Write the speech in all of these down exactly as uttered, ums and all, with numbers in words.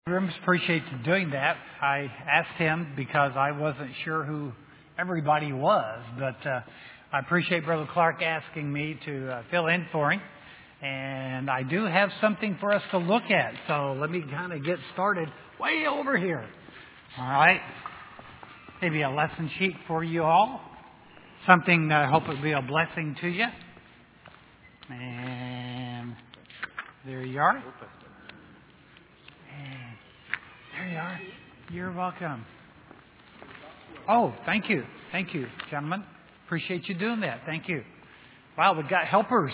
Rooms appreciate you doing that. I asked him because I wasn't sure who everybody was, but uh, I appreciate Brother Clark asking me to uh, fill in for him. And I do have something for us to look at, so let me kind of get started way over here. All right? Maybe a lesson sheet for you all. Something that I hope will be a blessing to you. And there you are. There you are. You're welcome. Oh, thank you. Thank you, gentlemen. Appreciate you doing that. Thank you. Wow, we've got helpers.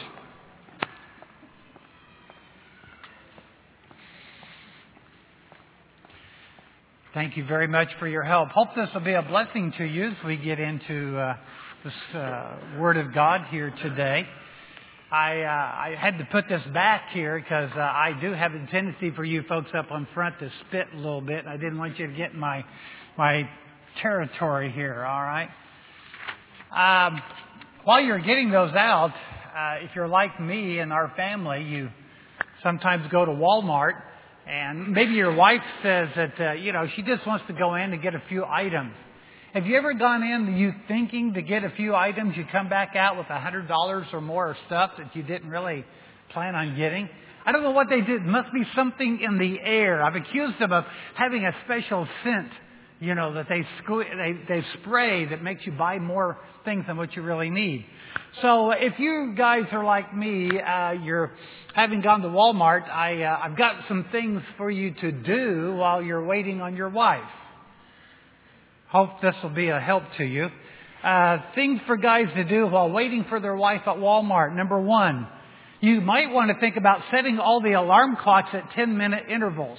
Thank you very much for your help. Hope this will be a blessing to you as we get into uh, this uh, Word of God here today. I uh, I had to put this back here because uh, I do have a tendency for you folks up on front to spit a little bit. I didn't want you to get in my my territory here. All right. Um, while you're getting those out, uh, if you're like me and our family, you sometimes go to Walmart, and maybe your wife says that uh, you know she just wants to go in and get a few items. Have you ever gone in, you thinking to get a few items, you come back out with a hundred dollars or more of stuff that you didn't really plan on getting? I don't know what they did. It must be something in the air. I've accused them of having a special scent, you know, that they sque- they, they spray that makes you buy more things than what you really need. So if you guys are like me, uh, you're having gone to Walmart, I, uh, I've got some things for you to do while you're waiting on your wife. Hope this will be a help to you. Uh, things for guys to do while waiting for their wife at Walmart. Number one, you might want to think about setting all the alarm clocks at ten minute intervals.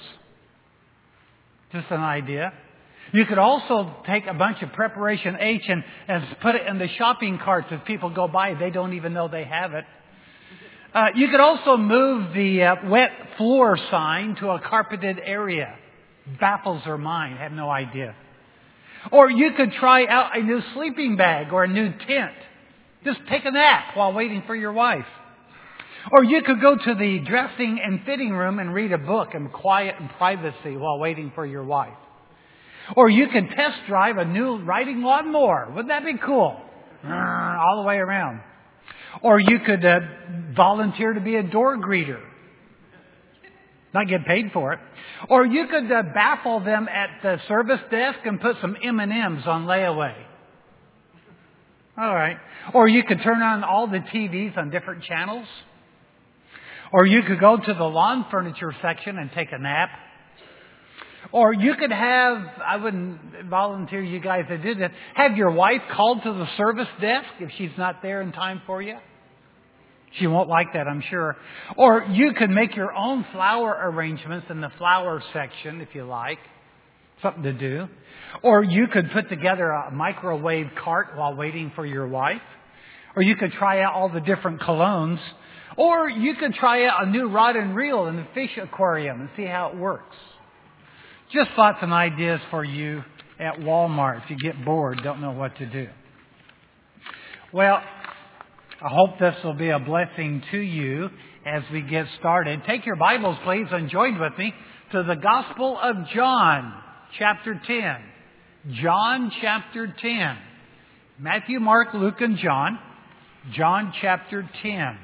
Just an idea. You could also take a bunch of preparation H and, and put it in the shopping carts as people go by. They don't even know they have it. Uh, you could also move the uh, wet floor sign to a carpeted area. Baffles their mind. Have no idea. Or you could try out a new sleeping bag or a new tent. Just take a nap while waiting for your wife. Or you could go to the dressing and fitting room and read a book in quiet and privacy while waiting for your wife. Or you could test drive a new riding lawnmower. Wouldn't that be cool? All the way around. Or you could uh, volunteer to be a door greeter. Not get paid for it. Or you could uh, baffle them at the service desk and put some M and M's on layaway. All right. Or you could turn on all the T Vs on different channels. Or you could go to the lawn furniture section and take a nap. Or you could have, I wouldn't volunteer you guys to do this, have your wife called to the service desk if she's not there in time for you. She won't like that, I'm sure. Or you could make your own flower arrangements in the flower section, if you like. Something to do. Or you could put together a microwave cart while waiting for your wife. Or you could try out all the different colognes. Or you could try out a new rod and reel in the fish aquarium and see how it works. Just thoughts and ideas for you at Walmart if you get bored, don't know what to do. Well, I hope this will be a blessing to you as we get started. Take your Bibles, please, and join with me to the Gospel of John, chapter ten. John, chapter ten. Matthew, Mark, Luke, and John. John, chapter ten.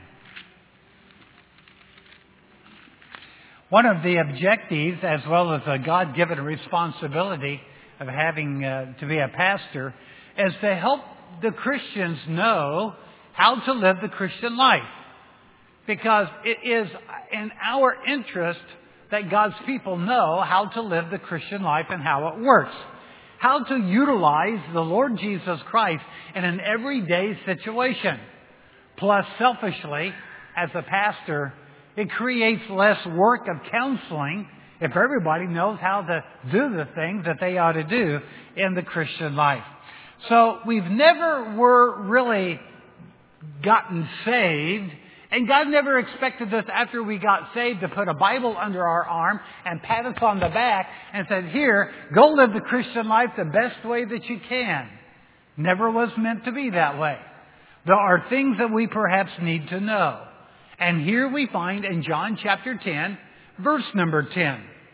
One of the objectives, as well as a God-given responsibility of having uh, to be a pastor, is to help the Christians know how to live the Christian life. Because it is in our interest that God's people know how to live the Christian life and how it works. How to utilize the Lord Jesus Christ in an everyday situation. Plus, selfishly, as a pastor, it creates less work of counseling if everybody knows how to do the things that they ought to do in the Christian life. So we've never were really gotten saved, and God never expected us after we got saved to put a Bible under our arm and pat us on the back and said, here, go live the Christian life the best way that you can. Never was meant to be that way. There are things that we perhaps need to know. And here we find in John chapter ten, verse number ten.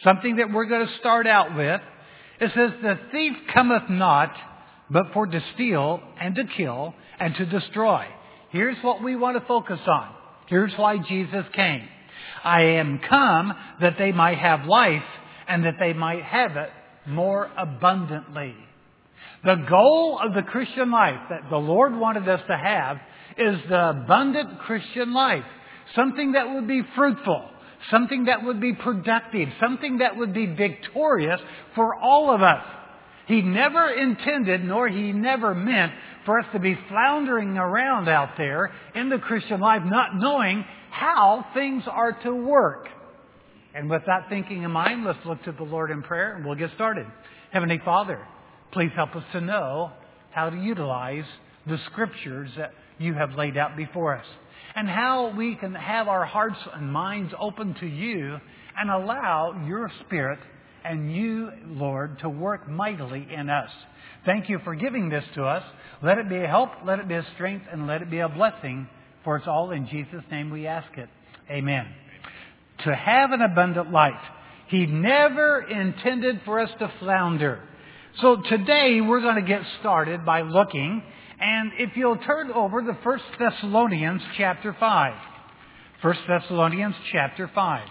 something that we're going to start out with. It says, the thief cometh not, but for to steal and to kill and to destroy. Here's what we want to focus on. Here's why Jesus came. I am come that they might have life and that they might have it more abundantly. The goal of the Christian life that the Lord wanted us to have is the abundant Christian life. Something that would be fruitful. Something that would be productive. Something that would be victorious for all of us. He never intended, nor He never meant for us to be floundering around out there in the Christian life, not knowing how things are to work. And with that thinking in mind, let's look to the Lord in prayer and we'll get started. Heavenly Father, please help us to know how to utilize the Scriptures that You have laid out before us, and how we can have our hearts and minds open to You and allow Your Spirit and You, Lord, to work mightily in us. Thank You for giving this to us. Let it be a help, let it be a strength, and let it be a blessing. For it's all in Jesus' name we ask it. Amen. To have an abundant life. He never intended for us to flounder. So today we're going to get started by looking, and if you'll turn over to First Thessalonians chapter five. First Thessalonians chapter five.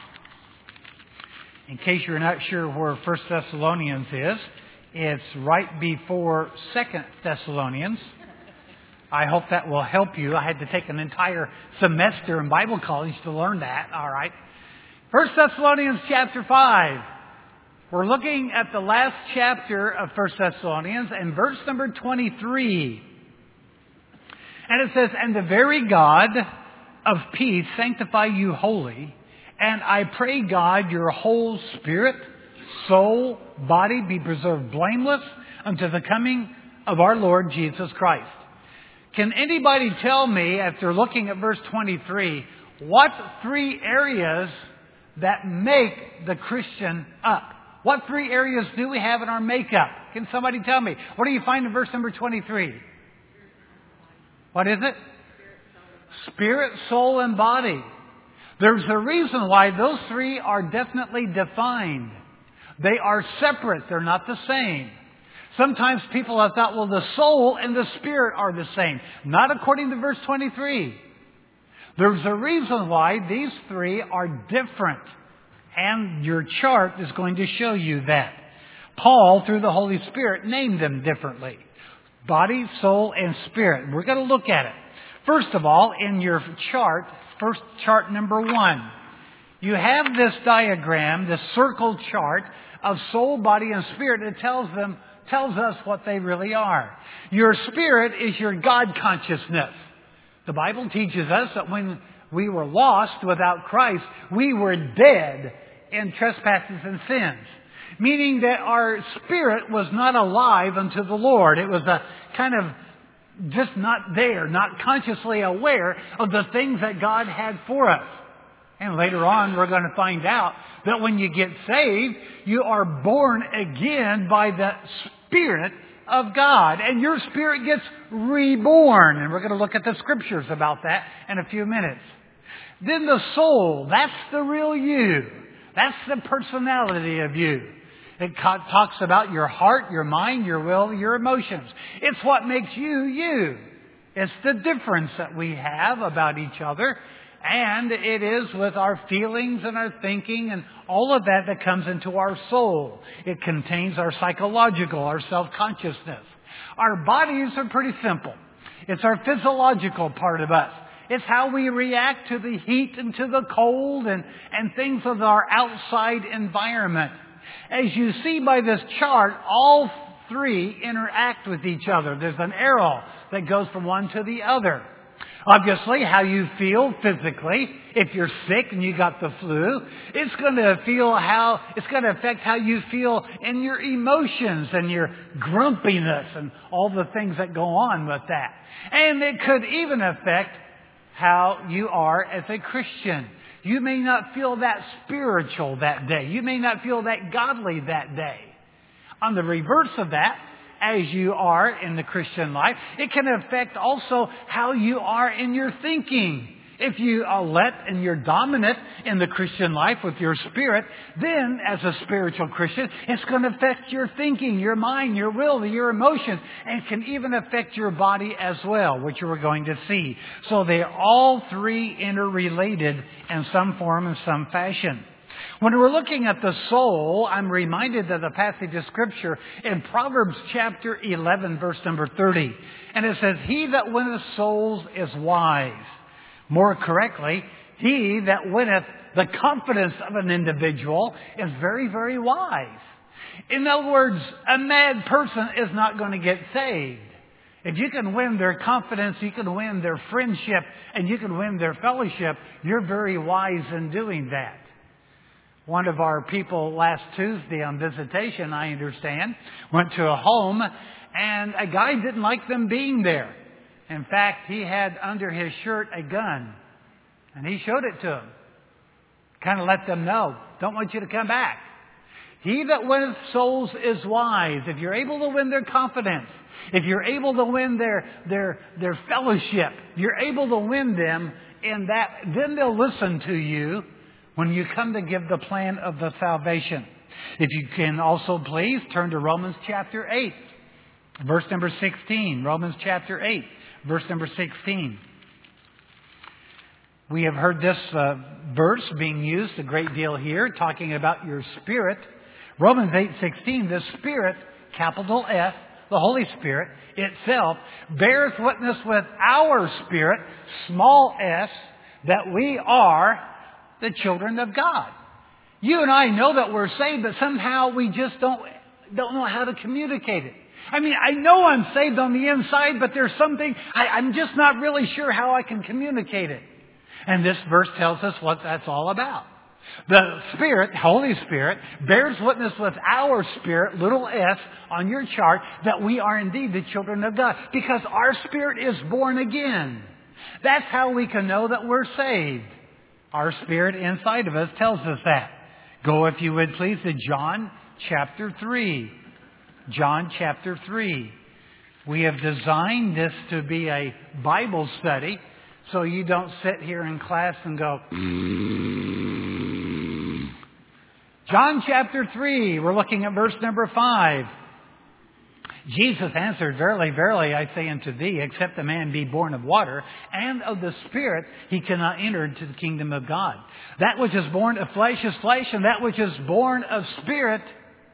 In case you're not sure where First Thessalonians is, it's right before Second Thessalonians. I hope that will help you. I had to take an entire semester in Bible college to learn that. All right. First Thessalonians chapter five. We're looking at the last chapter of First Thessalonians and verse number twenty-three. And it says, and the very God of peace sanctify you wholly. And I pray God your whole spirit, soul, body be preserved blameless unto the coming of our Lord Jesus Christ. Can anybody tell me, after looking at verse twenty-three, what three areas that make the Christian up? What three areas do we have in our makeup? Can somebody tell me? What do you find in verse number twenty-three? What is it? Spirit, soul, and body. There's a reason why those three are definitely defined. They are separate. They're not the same. Sometimes people have thought, well, the soul and the spirit are the same. Not according to verse twenty-three. There's a reason why these three are different. And your chart is going to show you that. Paul, through the Holy Spirit, named them differently. Body, soul, and spirit. We're going to look at it. First of all, in your chart, first chart number one, you have this diagram, this circle chart of soul, body, and spirit. It tells them, tells us what they really are. Your spirit is your God consciousness. The Bible teaches us that when we were lost without Christ, we were dead in trespasses and sins. Meaning that our spirit was not alive unto the Lord. It was a kind of just not there, not consciously aware of the things that God had for us. And later on, we're going to find out that when you get saved, you are born again by the Spirit of God. And your spirit gets reborn. And we're going to look at the scriptures about that in a few minutes. Then the soul, that's the real you. That's the personality of you. It talks about your heart, your mind, your will, your emotions. It's what makes you, you. It's the difference that we have about each other. And it is with our feelings and our thinking and all of that that comes into our soul. It contains our psychological, our self-consciousness. Our bodies are pretty simple. It's our physiological part of us. It's how we react to the heat and to the cold and, and things of our outside environment. As you see by this chart, all three interact with each other. There's an arrow that goes from one to the other. Obviously, how you feel physically, if you're sick and you got the flu, it's going to feel how it's going to affect how you feel in your emotions and your grumpiness and all the things that go on with that. And it could even affect how you are as a Christian. You may not feel that spiritual that day. You may not feel that godly that day. On the reverse of that, as you are in the Christian life, it can affect also how you are in your thinking. If you are let and you're dominant in the Christian life with your spirit, then as a spiritual Christian, it's going to affect your thinking, your mind, your will, your emotions, and can even affect your body as well, which we're going to see. So they're all three interrelated in some form and some fashion. When we're looking at the soul, I'm reminded of the passage of Scripture in Proverbs chapter eleven, verse number thirty. And it says, "He that winneth souls is wise." More correctly, he that winneth the confidence of an individual is very, very wise. In other words, a mad person is not going to get saved. If you can win their confidence, you can win their friendship, and you can win their fellowship, you're very wise in doing that. One of our people last Tuesday on visitation, I understand, went to a home, and a guy didn't like them being there. In fact, he had under his shirt a gun, and he showed it to them. Kind of let them know, don't want you to come back. He that winneth souls is wise. If you're able to win their confidence, if you're able to win their, their, their fellowship, you're able to win them in that, then they'll listen to you when you come to give the plan of the salvation. If you can also please turn to Romans chapter eight, verse number sixteen. Romans chapter eight. Verse number sixteen. We have heard this uh, verse being used a great deal here, talking about your spirit. Romans eight sixteen, the Spirit, capital S, the Holy Spirit itself, bears witness with our spirit, small s, that we are the children of God. You and I know that we're saved, but somehow we just don't, don't know how to communicate it. I mean, I know I'm saved on the inside, but there's something, I, I'm just not really sure how I can communicate it. And this verse tells us what that's all about. The Spirit, Holy Spirit, bears witness with our spirit, little s, on your chart, that we are indeed the children of God. Because our spirit is born again. That's how we can know that we're saved. Our spirit inside of us tells us that. Go, if you would please, to John chapter three. John chapter three. We have designed this to be a Bible study so you don't sit here in class and go, John chapter three, we're looking at verse number five. Jesus answered, "Verily, verily, I say unto thee, except a man be born of water and of the Spirit, he cannot enter into the kingdom of God. That which is born of flesh is flesh, and that which is born of Spirit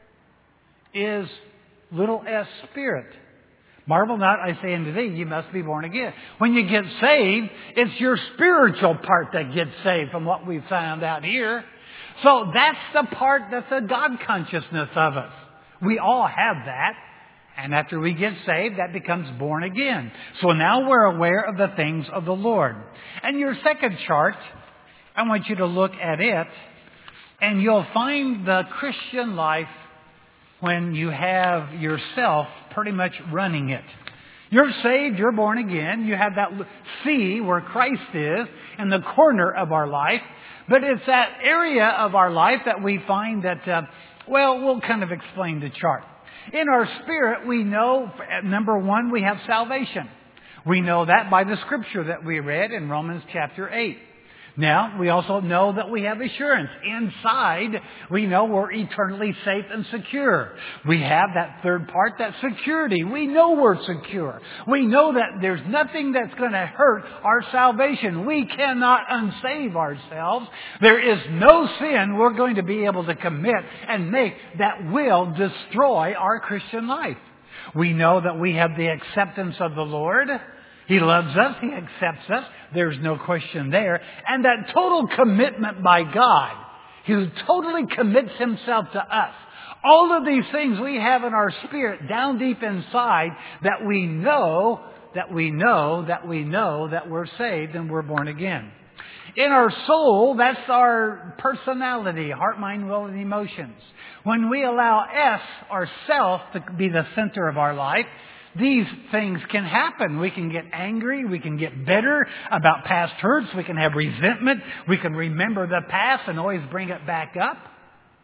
is little s spirit. Marvel not, I say unto thee, you must be born again." When you get saved, it's your spiritual part that gets saved from what we found out here. So that's the part that's the God consciousness of us. We all have that. And after we get saved, that becomes born again. So now we're aware of the things of the Lord. And your second chart, I want you to look at it, and you'll find the Christian life when you have yourself pretty much running it. You're saved, you're born again. You have that C where Christ is in the corner of our life. But it's that area of our life that we find that, uh, well, we'll kind of explain the chart. In our spirit, we know, number one, we have salvation. We know that by the scripture that we read in Romans chapter eight. Now, we also know that we have assurance. Inside, we know we're eternally safe and secure. We have that third part, that security. We know we're secure. We know that there's nothing that's going to hurt our salvation. We cannot unsave ourselves. There is no sin we're going to be able to commit and make that will destroy our Christian life. We know that we have the acceptance of the Lord. He loves us. He accepts us. There's no question there. And that total commitment by God, He totally commits Himself to us. All of these things we have in our spirit down deep inside that we know, that we know, that we know that we're saved and we're born again. In our soul, that's our personality, heart, mind, will, and emotions. When we allow S, our self, to be the center of our life, these things can happen. We can get angry. We can get bitter about past hurts. We can have resentment. We can remember the past and always bring it back up.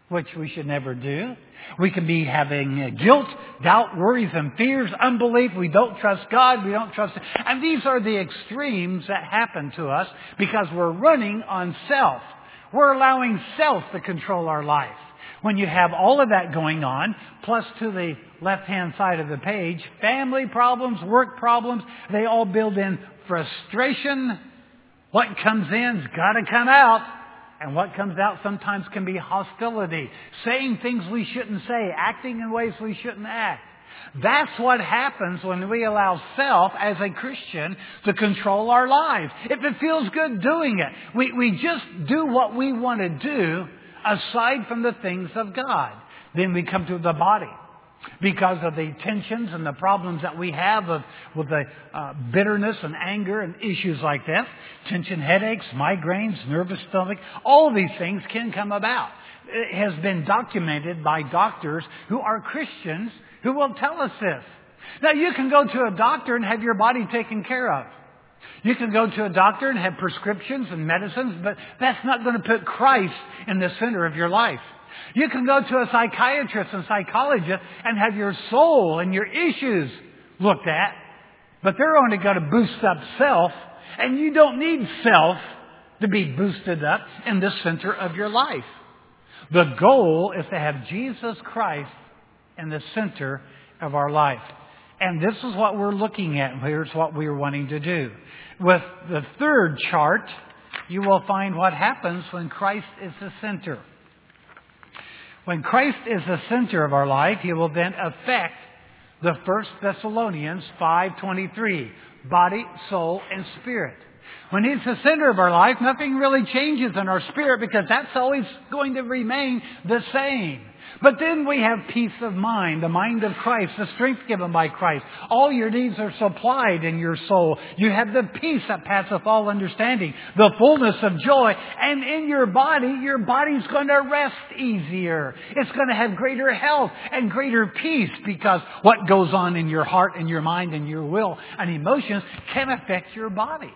which we should never do. We can be having guilt, doubt, worries, and fears, unbelief. We don't trust God. We don't trust... And these are the extremes that happen to us because we're running on self. We're allowing self to control our life. When you have all of that going on, plus to the left-hand side of the page, family problems, work problems, they all build in frustration. What comes in's got to come out. And what comes out sometimes can be hostility. Saying things we shouldn't say. Acting in ways we shouldn't act. That's what happens when we allow self as a Christian to control our lives. If it feels good doing it, we, we just do what we want to do aside from the things of God. Then we come to the body. Because of the tensions and the problems that we have of, with the uh, bitterness and anger and issues like that, tension, headaches, migraines, nervous stomach, all of these things can come about. It has been documented by doctors who are Christians who will tell us this. Now, you can go to a doctor and have your body taken care of. You can go to a doctor and have prescriptions and medicines, but that's not going to put Christ in the center of your life. You can go to a psychiatrist and psychologist and have your soul and your issues looked at, but they're only going to boost up self, and you don't need self to be boosted up in the center of your life. The goal is to have Jesus Christ in the center of our life. And this is what we're looking at. Here's what we're wanting to do. With the third chart, you will find what happens when Christ is the center. When Christ is the center of our life, He will then affect the First Thessalonians five twenty-three, body, soul, and spirit. When He's the center of our life, nothing really changes in our spirit because that's always going to remain the same. But then we have peace of mind, the mind of Christ, the strength given by Christ. All your needs are supplied in your soul. You have the peace that passeth all understanding, the fullness of joy. And in your body, your body's going to rest easier. It's going to have greater health and greater peace because what goes on in your heart and your mind and your will and emotions can affect your body.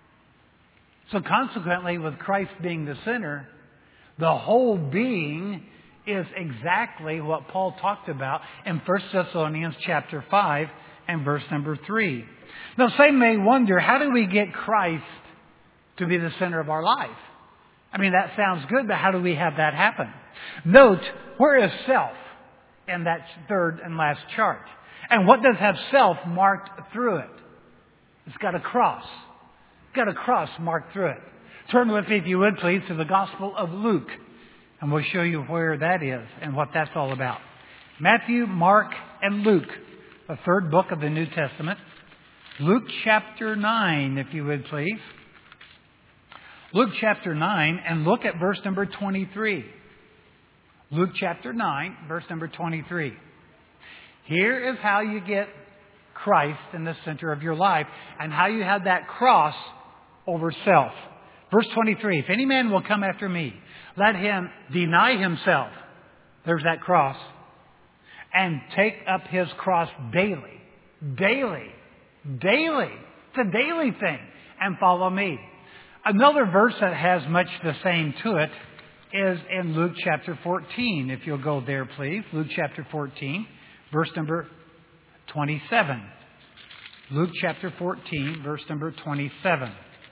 So consequently, with Christ being the center, the whole being is exactly what Paul talked about in First Thessalonians chapter five and verse number three. Now some may wonder, how do we get Christ to be the center of our life? I mean, that sounds good, but how do we have that happen? Note, where is self in that third and last chart? And what does have self marked through it? It's got a cross. It's got a cross marked through it. Turn with me, if you would please, to the Gospel of Luke. And we'll show you where that is and what that's all about. Matthew, Mark, and Luke, the third book of the New Testament. Luke chapter nine, if you would please. Luke chapter nine, and look at verse number twenty-three. Luke chapter nine, verse number twenty-three. Here is how you get Christ in the center of your life and how you have that cross over self. Verse twenty-three, if any man will come after me, let him deny himself. There's that cross. And take up his cross daily. Daily. Daily. It's a daily thing. And follow me. Another verse that has much the same to it is in Luke chapter fourteen. If you'll go there, please. Luke chapter fourteen, verse number twenty-seven. Luke chapter fourteen, verse number twenty-seven.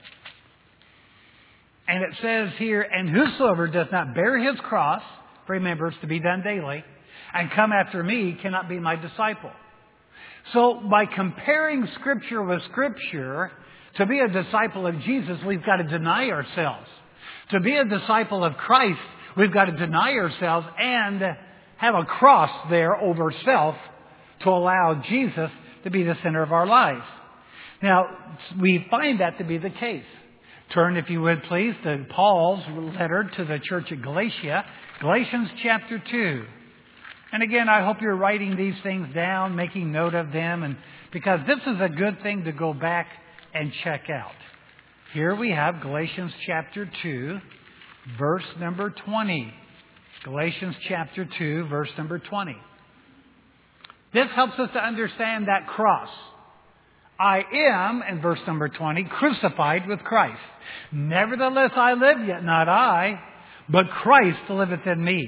And it says here, and whosoever does not bear his cross, remember it's to be done daily, and come after me cannot be my disciple. So by comparing Scripture with Scripture, to be a disciple of Jesus, we've got to deny ourselves. To be a disciple of Christ, we've got to deny ourselves and have a cross there over self to allow Jesus to be the center of our lives. Now, we find that to be the case. Turn, if you would please, to Paul's letter to the church at Galatia, Galatians chapter two. And again, I hope you're writing these things down, making note of them, and because this is a good thing to go back and check out. Here we have Galatians chapter two, verse number twenty. Galatians chapter two, verse number twenty. This helps us to understand that cross. I am, in verse number twenty, crucified with Christ. Nevertheless I live, yet not I, but Christ liveth in me.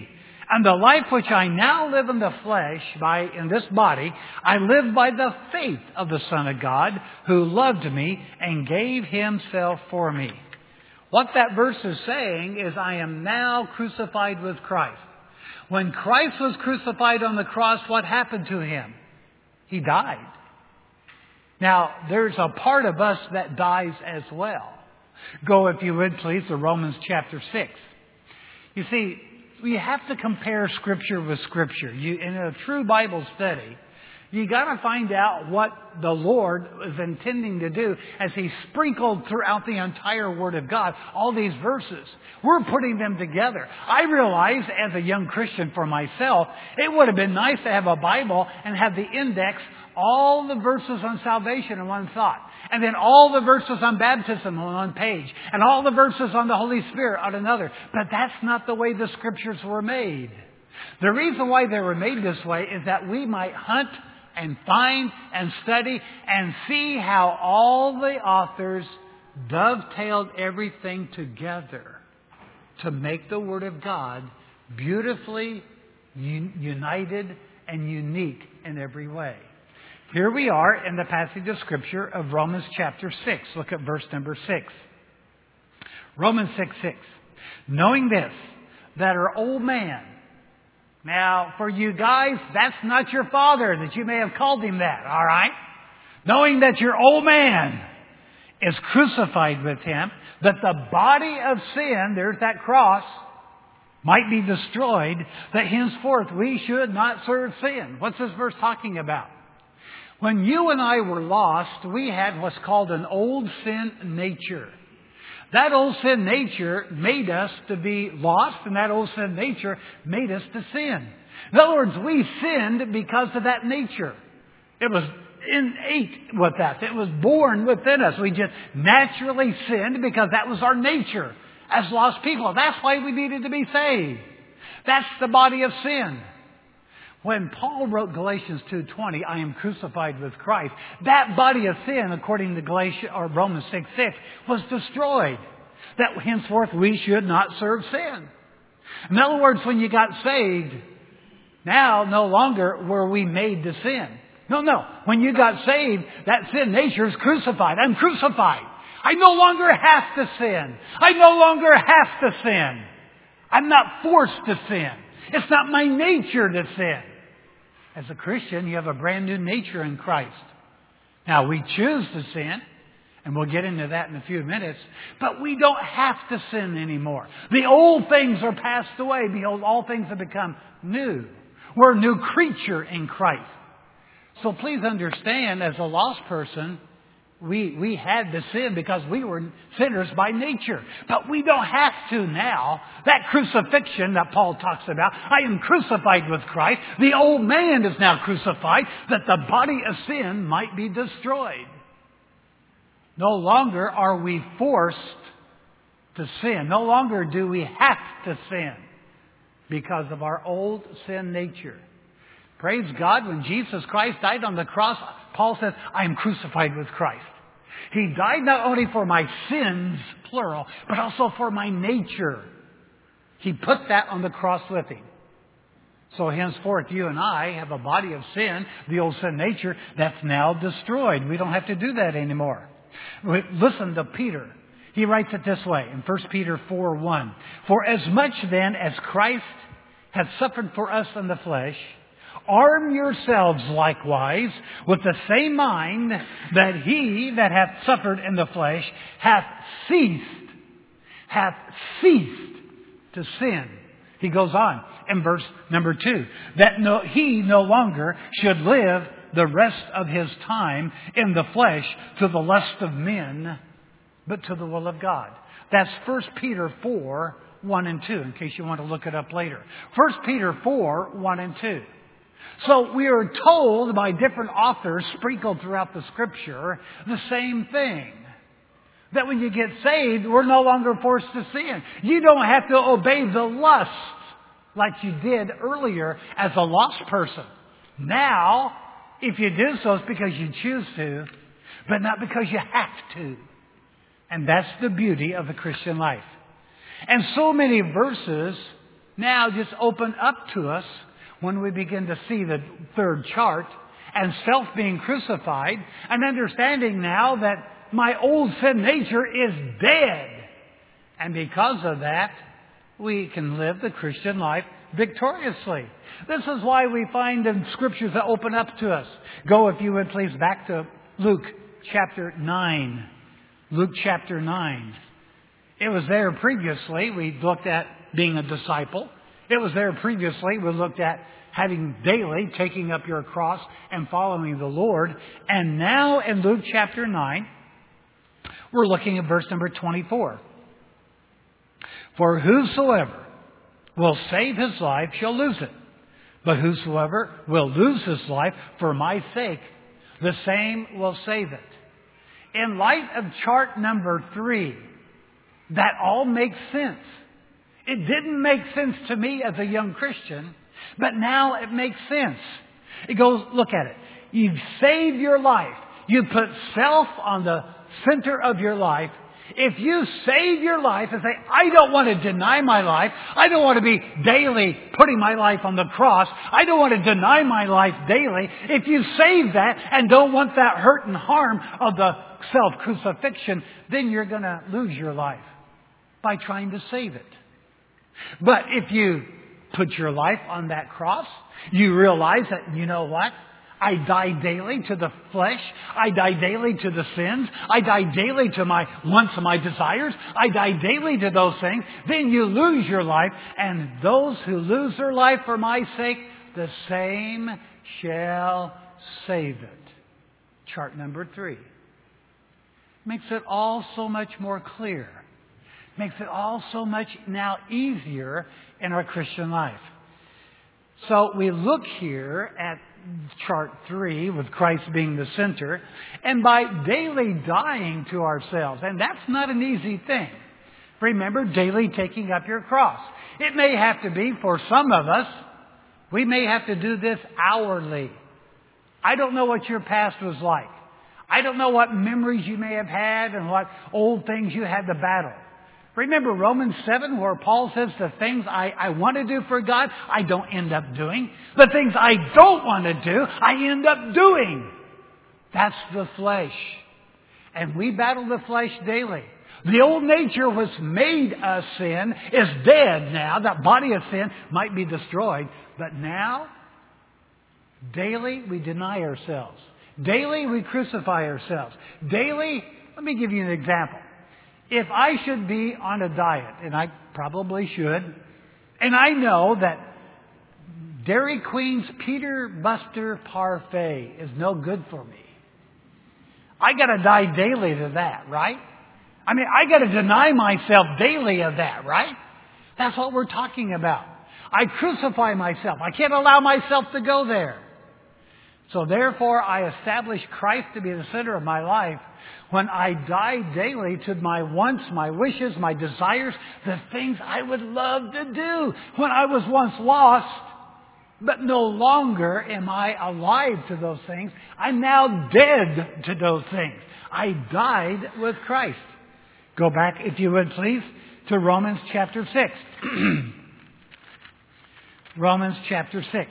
And the life which I now live in the flesh, by in this body, I live by the faith of the Son of God, who loved me and gave himself for me. What that verse is saying is, I am now crucified with Christ. When Christ was crucified on the cross, what happened to him? He died. Now, there's a part of us that dies as well. Go, if you would, please, to Romans chapter six. You see, we have to compare Scripture with Scripture. You, in a true Bible study, you got to find out what the Lord is intending to do as He sprinkled throughout the entire Word of God all these verses. We're putting them together. I realize, as a young Christian for myself, it would have been nice to have a Bible and have the index, all the verses on salvation in one thought, and then all the verses on baptism on one page, and all the verses on the Holy Spirit on another. But that's not the way the Scriptures were made. The reason why they were made this way is that we might hunt and find and study and see how all the authors dovetailed everything together to make the Word of God beautifully un- united and unique in every way. Here we are in the passage of Scripture of Romans chapter six. Look at verse number six. Romans six six. Knowing this, that our old man. Now, for you guys, that's not your father, that you may have called him that, all right? Knowing that your old man is crucified with him, that the body of sin, there's that cross, might be destroyed, that henceforth we should not serve sin. What's this verse talking about? When you and I were lost, we had what's called an old sin nature. That old sin nature made us to be lost, and that old sin nature made us to sin. In other words, we sinned because of that nature. It was innate with us. It was born within us. We just naturally sinned because that was our nature as lost people. That's why we needed to be saved. That's the body of sin. When Paul wrote Galatians two twenty, I am crucified with Christ, that body of sin, according to Galatians, or Romans six six, was destroyed. That henceforth we should not serve sin. In other words, when you got saved, now no longer were we made to sin. No, no. When you got saved, that sin nature is crucified. I'm crucified. I no longer have to sin. I no longer have to sin. I'm not forced to sin. It's not my nature to sin. As a Christian, you have a brand new nature in Christ. Now, we choose to sin, and we'll get into that in a few minutes, but we don't have to sin anymore. The old things are passed away. Behold, all things have become new. We're a new creature in Christ. So please understand, as a lost person, we, we had to sin because we were sinners by nature. But we don't have to now. That crucifixion that Paul talks about, I am crucified with Christ. The old man is now crucified that the body of sin might be destroyed. No longer are we forced to sin. No longer do we have to sin because of our old sin nature. Praise God, when Jesus Christ died on the cross, Paul says, I am crucified with Christ. He died not only for my sins, plural, but also for my nature. He put that on the cross with Him. So henceforth, you and I have a body of sin, the old sin nature, that's now destroyed. We don't have to do that anymore. Listen to Peter. He writes it this way in First Peter four one. For as much then as Christ hath suffered for us in the flesh, arm yourselves likewise with the same mind, that he that hath suffered in the flesh hath ceased, hath ceased to sin. He goes on in verse number two, that no, he no longer should live the rest of his time in the flesh to the lust of men, but to the will of God. That's First Peter four one and two, in case you want to look it up later. First Peter four one and two. So we are told by different authors sprinkled throughout the Scripture the same thing. That when you get saved, we're no longer forced to sin. You don't have to obey the lust like you did earlier as a lost person. Now, if you do so, it's because you choose to, but not because you have to. And that's the beauty of the Christian life. And so many verses now just open up to us when we begin to see the third chart and self being crucified and understanding now that my old sin nature is dead. And because of that, we can live the Christian life victoriously. This is why we find in Scriptures that open up to us. Go, if you would please, back to Luke chapter nine. Luke chapter nine. It was there previously. We looked at being a disciple. It was there previously. We looked at having daily, taking up your cross and following the Lord. And now in Luke chapter nine, we're looking at verse number twenty-four. For whosoever will save his life shall lose it. But whosoever will lose his life for my sake, the same will save it. In light of chart number three, that all makes sense. It didn't make sense to me as a young Christian, but now it makes sense. It goes, look at it. You save your life. You put self on the center of your life. If you save your life and say, I don't want to deny my life. I don't want to be daily putting my life on the cross. I don't want to deny my life daily. If you save that and don't want that hurt and harm of the self-crucifixion, then you're going to lose your life by trying to save it. But if you put your life on that cross, you realize that, you know what? I die daily to the flesh. I die daily to the sins. I die daily to my wants and my desires. I die daily to those things. Then you lose your life. And those who lose their life for my sake, the same shall save it. Chart number three. Makes it all so much more clear. Makes it all so much now easier in our Christian life. So we look here at chart three with Christ being the center, and by daily dying to ourselves, and that's not an easy thing. Remember, daily taking up your cross. It may have to be, for some of us, we may have to do this hourly. I don't know what your past was like. I don't know what memories you may have had and what old things you had to battle. Remember Romans seven, where Paul says the things I, I want to do for God, I don't end up doing. The things I don't want to do, I end up doing. That's the flesh. And we battle the flesh daily. The old nature was made a sin, is dead now. That body of sin might be destroyed. But now, daily we deny ourselves. Daily we crucify ourselves. Daily, let me give you an example. If I should be on a diet, and I probably should, and I know that Dairy Queen's Peter Buster Parfait is no good for me, I got to die daily to that, right? I mean, I got to deny myself daily of that, right? That's what we're talking about. I crucify myself. I can't allow myself to go there. So therefore, I establish Christ to be the center of my life. When I die daily to my wants, my wishes, my desires, the things I would love to do. When I was once lost, but no longer am I alive to those things. I'm now dead to those things. I died with Christ. Go back, if you would please, to Romans chapter six. Romans chapter six.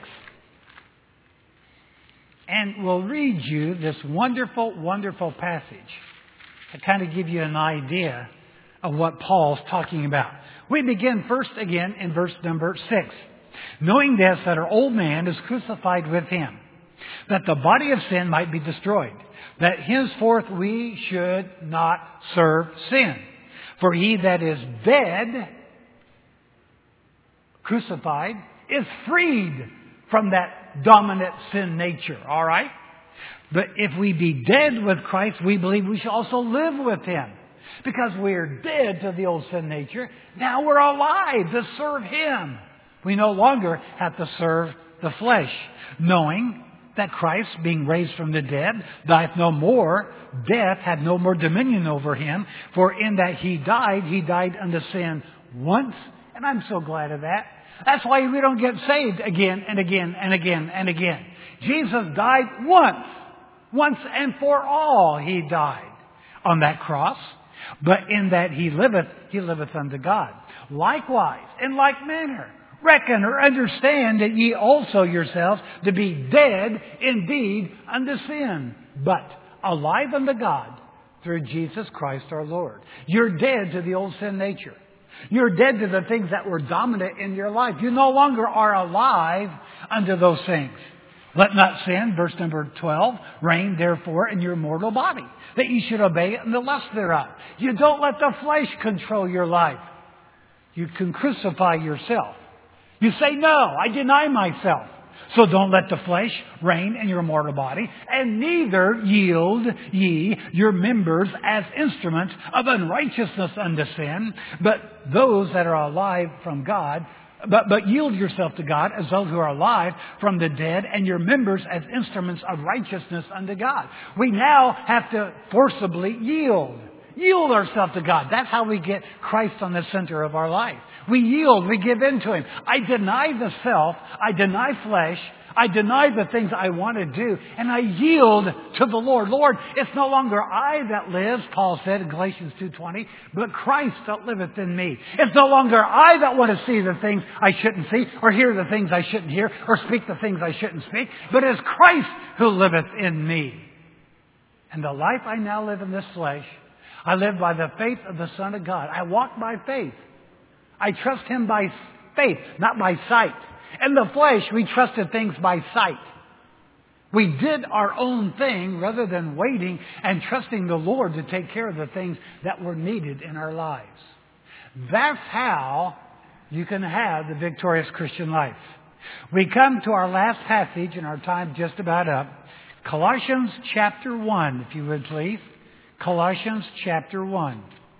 And we'll read you this wonderful, wonderful passage to kind of give you an idea of what Paul's talking about. We begin first again in verse number six. Knowing this, that our old man is crucified with him, that the body of sin might be destroyed, that henceforth we should not serve sin. For he that is dead, crucified, is freed from that dominant sin nature. All right? But if we be dead with Christ, we believe we shall also live with him. Because we're dead to the old sin nature, now we're alive to serve him. We no longer have to serve the flesh, knowing that Christ, being raised from the dead, dieth no more. Death had no more dominion over him. For in that he died, he died unto sin once. And I'm so glad of that. That's why we don't get saved again and again and again and again. Jesus died once. Once and for all he died on that cross. But in that he liveth, he liveth unto God. Likewise, in like manner, Reckon or understand that ye also yourselves to be dead indeed unto sin, but alive unto God through Jesus Christ our Lord. You're dead to the old sin nature. You're dead to the things that were dominant in your life. You no longer are alive unto those things. Let not sin, verse number twelve, reign therefore in your mortal body, that ye should obey it in the lust thereof. You don't let the flesh control your life. You can crucify yourself. You say, no, I deny myself. So don't let the flesh reign in your mortal body, and neither yield ye your members as instruments of unrighteousness unto sin, but those that are alive from God, but, but yield yourself to God as those who are alive from the dead, and your members as instruments of righteousness unto God. We now have to forcibly yield. Yield ourselves to God. That's how we get Christ on the center of our life. We yield. We give in to Him. I deny the self. I deny flesh. I deny the things I want to do. And I yield to the Lord. Lord, it's no longer I that lives, Paul said in Galatians two twenty, but Christ that liveth in me. It's no longer I that want to see the things I shouldn't see, or hear the things I shouldn't hear, or speak the things I shouldn't speak, but it's Christ who liveth in me. And the life I now live in this flesh, I live by the faith of the Son of God. I walk by faith. I trust Him by faith, not by sight. In the flesh, we trusted things by sight. We did our own thing rather than waiting and trusting the Lord to take care of the things that were needed in our lives. That's how you can have the victorious Christian life. We come to our last passage, and our time just about up. Colossians chapter one, if you would please. Colossians chapter one.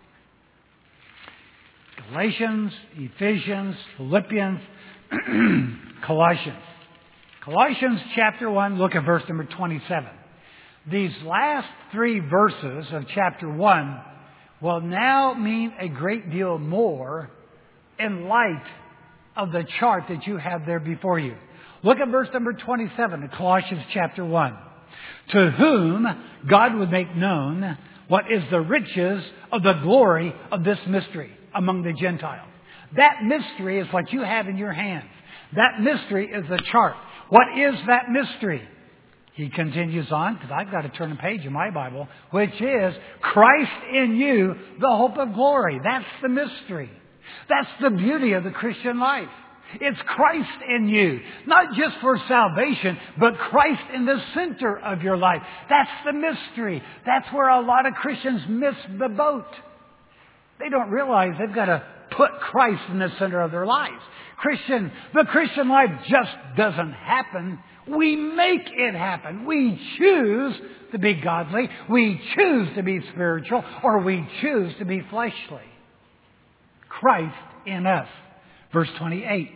Galatians, Ephesians, Philippians, Colossians. Colossians chapter one, look at verse number twenty-seven. These last three verses of chapter one will now mean a great deal more in light of the chart that you have there before you. Look at verse number twenty-seven of Colossians chapter one. To whom God would make known what is the riches of the glory of this mystery among the Gentiles. That mystery is what you have in your hands. That mystery is the chart. What is that mystery? He continues on, because I've got to turn a page in my Bible, which is Christ in you, the hope of glory. That's the mystery. That's the beauty of the Christian life. It's Christ in you, not just for salvation, but Christ in the center of your life. That's the mystery. That's where a lot of Christians miss the boat. They don't realize they've got to put Christ in the center of their lives. Christian, the Christian life just doesn't happen. We make it happen. We choose to be godly. We choose to be spiritual, or we choose to be fleshly. Christ in us. Verse twenty-eight.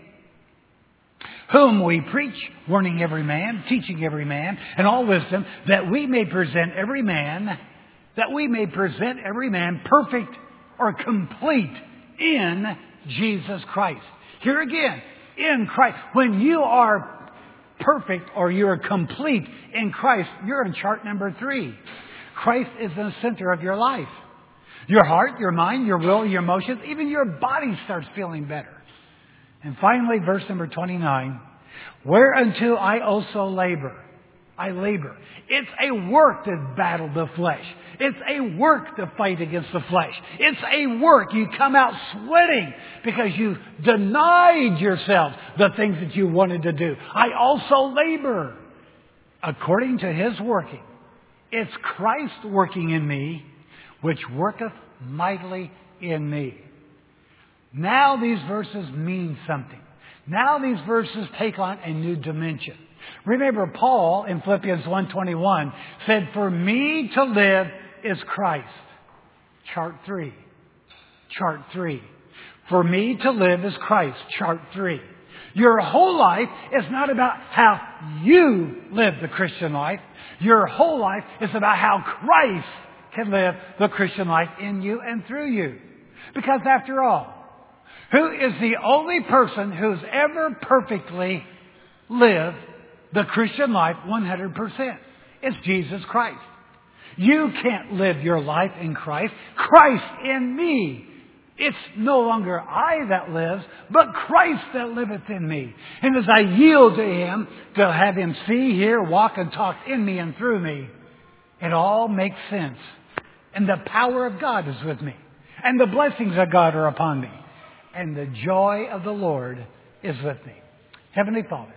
Whom we preach, warning every man, teaching every man, in all wisdom, that we may present every man, that we may present every man perfect or complete in Jesus Christ. Here again, in Christ. When you are perfect or you are complete in Christ, you're in chart number three. Christ is in the center of your life. Your heart, your mind, your will, your emotions, even your body starts feeling better. And finally, verse number twenty-nine, whereunto I also labor. I labor. It's a work to battle the flesh. It's a work to fight against the flesh. It's a work. You come out sweating because you denied yourself the things that you wanted to do. I also labor according to His working. It's Christ working in me, which worketh mightily in me. Now these verses mean something. Now these verses take on a new dimension. Remember, Paul in Philippians one twenty-one said, for me to live is Christ. Chart three. Chart three. For me to live is Christ. Chart three. Your whole life is not about how you live the Christian life. Your whole life is about how Christ can live the Christian life in you and through you. Because after all, who is the only person who's ever perfectly lived the Christian life one hundred percent? It's Jesus Christ. You can't live your life in Christ. Christ in me It's no longer I that lives, but Christ that liveth in me. And as I yield to Him, to have Him see, hear, walk, and talk in me and through me, it all makes sense. And the power of God is with me. And the blessings of God are upon me. And the joy of the Lord is with me. Heavenly Father,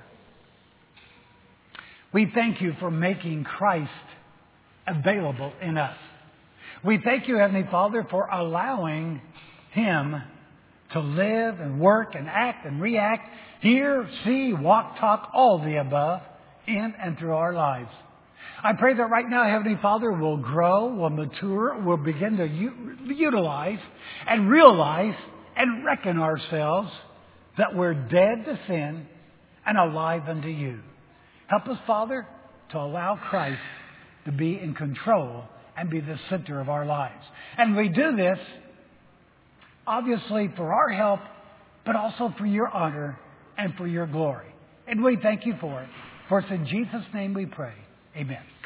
we thank You for making Christ available in us. We thank You, Heavenly Father, for allowing Him to live and work and act and react, hear, see, walk, talk, all the above in and through our lives. I pray that right now, Heavenly Father, we'll grow, we'll mature, we'll begin to u- utilize and realize and reckon ourselves that we're dead to sin and alive unto You. Help us, Father, to allow Christ to be in control and be the center of our lives. And we do this, obviously, for our help, but also for Your honor and for Your glory. And we thank You for it. For it's in Jesus' name we pray. Amen.